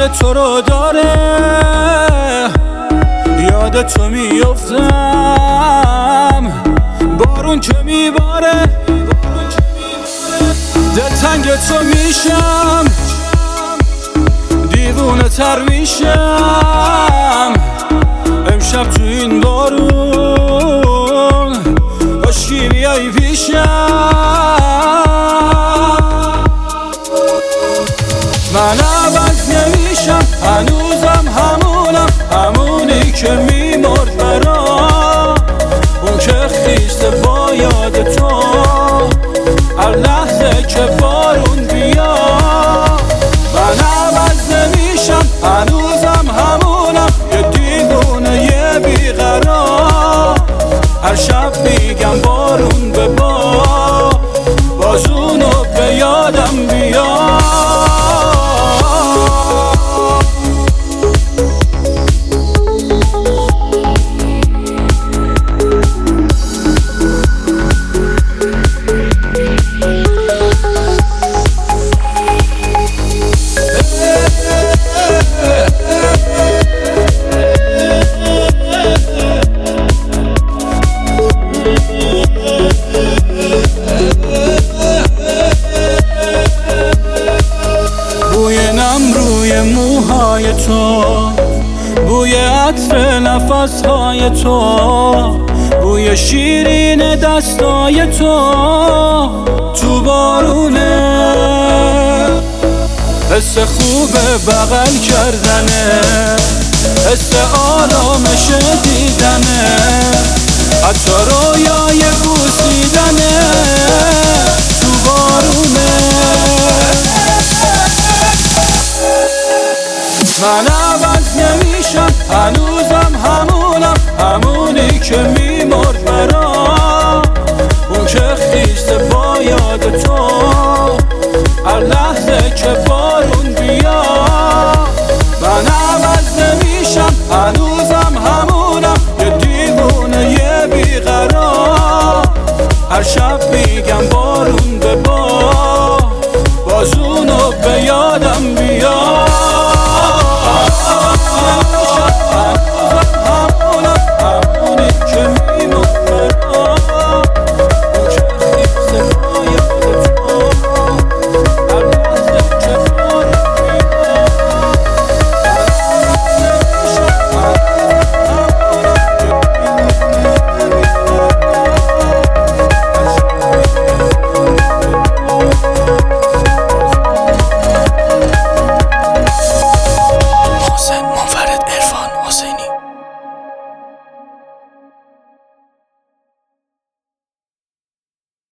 یاد تو رو داره، یاد تو میافتم، بارون که میباره دلتنگ تو میشم، دیوونه تر میشم امشب تو این بارون، کاشکی بیایی پیشم. من عوض نمیشم، هنوزم همونم، همونی که میمرد برام، اون که خیسته با یاد تو هر لحظه که بارون بیا. من عوض نمیشم، هنوزم همونم، یه دیوونه یه بیقرار، هر شب میگم بارون به باز اونو به یادم بیا. روی موهای تو، بوی عطر نفسهای تو، بوی شیرین دستای تو بارونه، حس خوب بغل کردنه، حس آرامش دیدنه، حتی رویای بوسیدنه تو بارونه. من